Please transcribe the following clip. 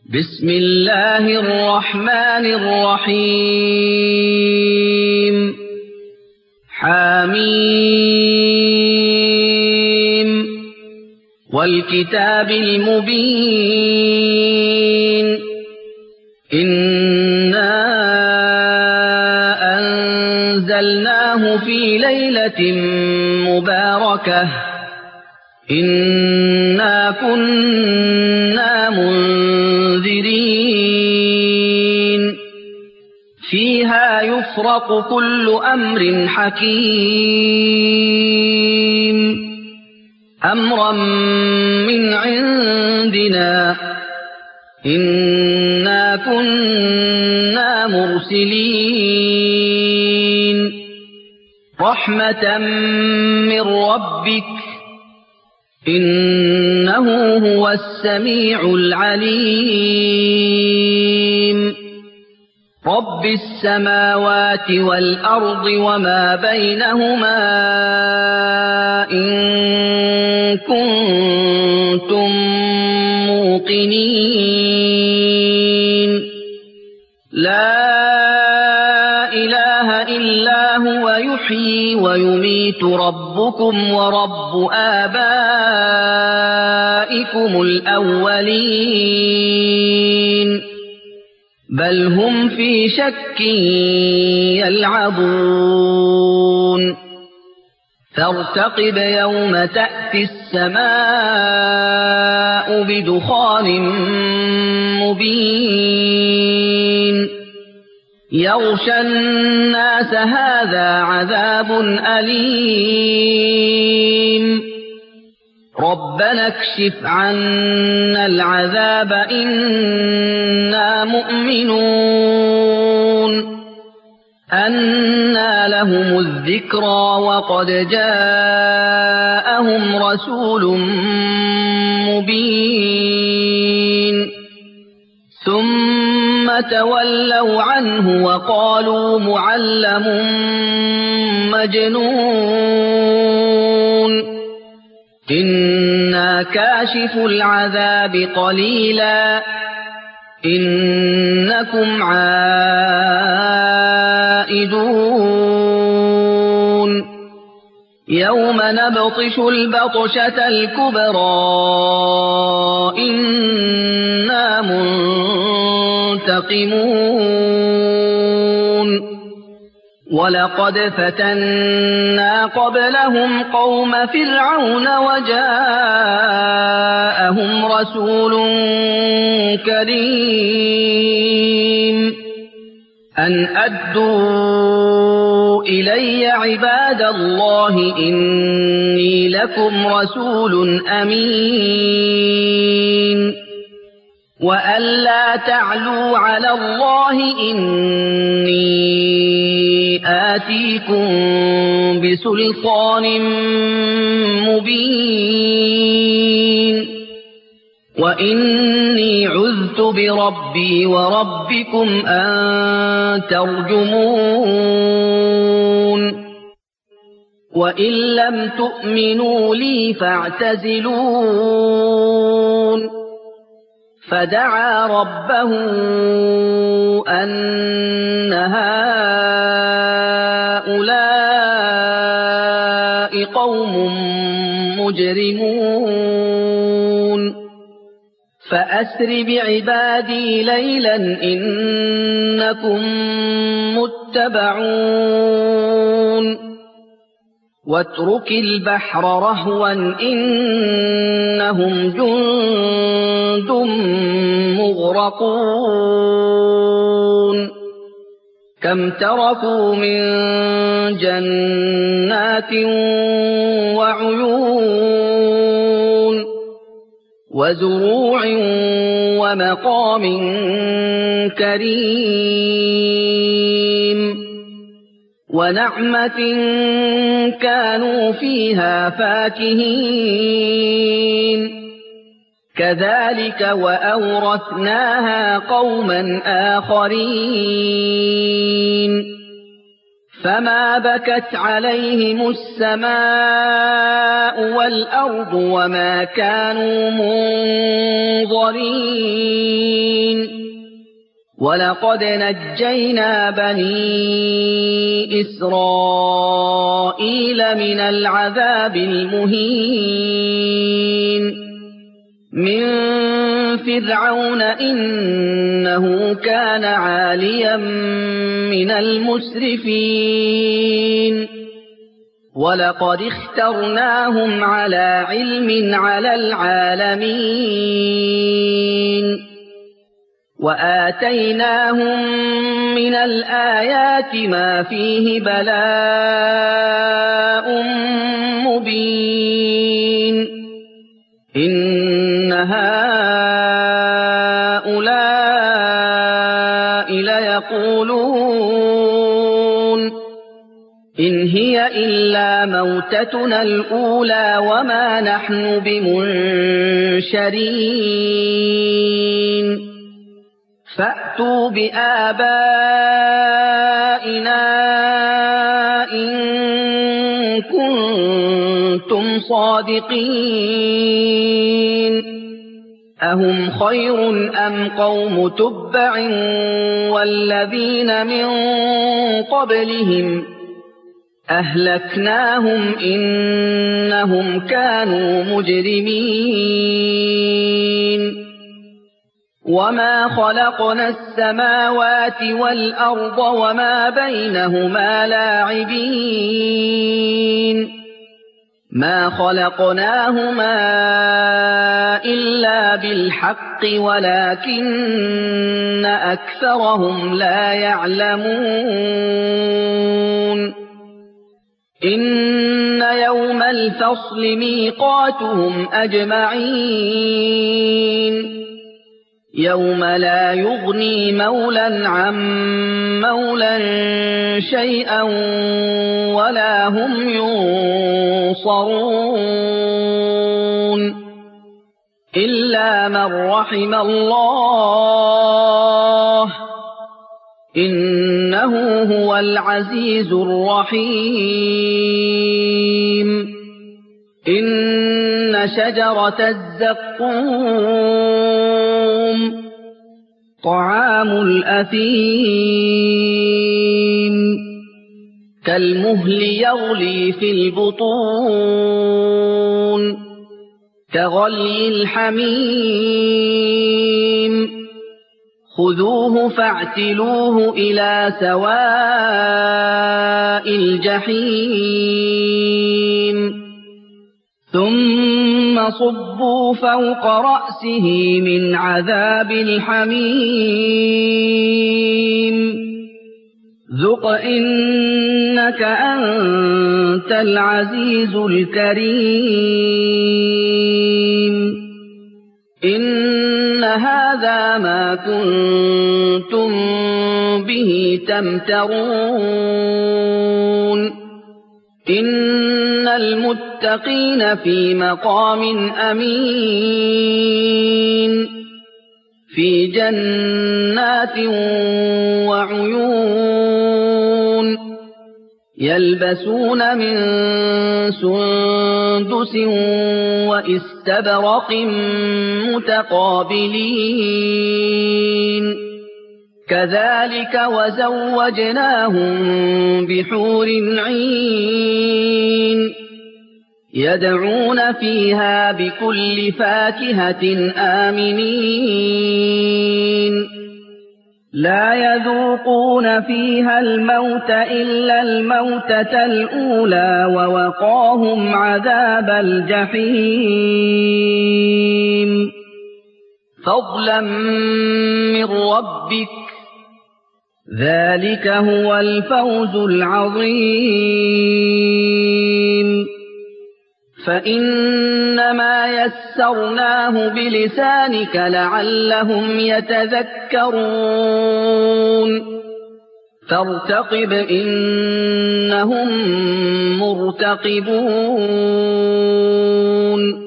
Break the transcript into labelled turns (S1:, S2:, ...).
S1: بسم الله الرحمن الرحيم حميم والكتاب المبين إنا أنزلناه في ليلة مباركة إنا كنا منذرين فيها يفرق كل أمر حكيم أمرا من عندنا إنا كنا مرسلين رحمة من ربك إنه هو السميع العليم رب السماوات والأرض وما بينهما إن كنتم موقنين لا إله إلا هو يحيي ويميت ربكم ورب آبائكم الأولين بل هم في شك يلعبون فارتقب يوم تأتي السماء بدخان مبين يغشى الناس هذا عذاب أليم ربنا اكشف عنا العذاب إنا مؤمنون أنى لهم الذكرى وقد جاءهم رسول مبين ثم تولوا عنه وقالوا معلم مجنون إنا كاشف العذاب قليلا إنكم عائدون يوم نبطش البطشة الكبرى إنا منتقمون ولقد فتنا قبلهم قوم فرعون وجاءهم رسول كريم أن أدوا إلي عباد الله إني لكم رسول أمين وأن لا تعلوا على الله إني آتيكم بسلطان مبين وإني عذت بربي وربكم أن ترجمون وإن لم تؤمنوا لي فاعتزلون فدعا ربه أن هؤلاء قوم مجرمون فأسر بعبادي ليلا إنكم متبعون واترك البحر رهوا إنهم جند مغرقون كم تركوا من جنات وعيون وزروع ومقام كريم ونعمة كانوا فيها فاكهين كذلك وأورثناها قوما آخرين فما بكت عليهم السماء والأرض وما كانوا منظرين وَلَقَدْ نَجَّيْنَا بَنِي إِسْرَائِيلَ مِنَ الْعَذَابِ الْمُهِينِ مِنْ فِرْعَوْنَ إِنَّهُ كَانَ عَالِيًا مِنَ الْمُسْرِفِينَ وَلَقَدِ اخْتَرْنَاهُمْ عَلَى عِلْمٍ عَلَى الْعَالَمِينَ وَآتَيْنَاهُمْ مِنَ الْآيَاتِ مَا فِيهِ بَلَاءٌ مُبِينٌ إِنَّ هَٰؤُلَاءِ لَيَقُولُونَ إِنْ هِيَ إِلَّا مَوْتَتُنَا الْأُولَىٰ وَمَا نَحْنُ بِمُنشَرِينَ فَأْتُوا بِآبَائِنَا إِن كُنتُمْ صَادِقِينَ أَهُمْ خَيْرٌ أَمْ قَوْمُ تُبَّعٍ وَالَّذِينَ مِن قَبْلِهِمْ أَهْلَكْنَاهُمْ إِنَّهُمْ كَانُوا مُجْرِمِينَ وَمَا خَلَقْنَا السَّمَاوَاتِ وَالْأَرْضَ وَمَا بَيْنَهُمَا لَاعِبِينَ مَا خَلَقْنَاهُمَا إِلَّا بِالْحَقِّ وَلَكِنَّ أَكْثَرَهُمْ لَا يَعْلَمُونَ إِنَّ يَوْمَ الْفَصْلِ مِيقَاتُهُمْ أَجْمَعِينَ يَوْمَ لَا يُغْنِي مَوْلًى عَن مَّوْلًى شَيْئًا وَلَا هُمْ يُنصَرُونَ إِلَّا مَن رَّحِمَ اللَّهُ إِنَّهُ هُوَ الْعَزِيزُ الرَّحِيمُ إِنَّ شَجَرَتَ الزَّقُّومِ طَعَامُ الْأَثِيمِ كَالْمُهْلِ يَغْلِي فِي الْبُطُونِ كَغَلْيِ الْحَمِيمِ خُذُوهُ فَاعْتِلُوهُ إِلَىٰ سَوَاءِ الْجَحِيمِ ثُمَّ صُبُّوا فَوْقَ رَأْسِهِ مِنْ عَذَابِ الْحَمِيمِ ذُقْ إِنَّكَ أَنتَ الْعَزِيزُ الْكَرِيمُ إِنَّ هَٰذَا مَا كُنتُم بِهِ تَمْتَرُونَ إِنَّ الْمُتَّقِينَ فِي مَقَامٍ أَمِينٍ فِي جَنَّاتٍ وَعُيُونٍ يَلْبَسُونَ مِن سُندُسٍ وَإِسْتَبْرَقٍ مُّتَقَابِلِينَ كَذَٰلِكَ وَزَوَّجْنَاهُم بِحُورٍ عِينٍ يَدْعُونَ فِيهَا بِكُلِّ فَاكِهَةٍ آمِنِينَ لَا يَذُوقُونَ فِيهَا الْمَوْتَ إِلَّا الْمَوْتَةَ الْأُولَىٰ وَوَقَاهُمْ عَذَابَ الْجَحِيمِ فَضْلًا مِّن رَّبِّكَ ذَٰلِكَ هُوَ الْفَوْزُ الْعَظِيمُ فَإِنَّمَا يَسَّرْنَاهُ بِلِسَانِكَ لَعَلَّهُمْ يَتَذَكَّرُونَ فَارْتَقِبْ إِنَّهُم مُّرْتَقِبُونَ